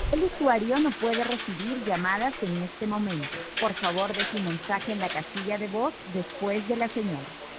El usuario no puede recibir llamadas en este momento. Por favor, deje un mensaje en la casilla de voz después de la señal.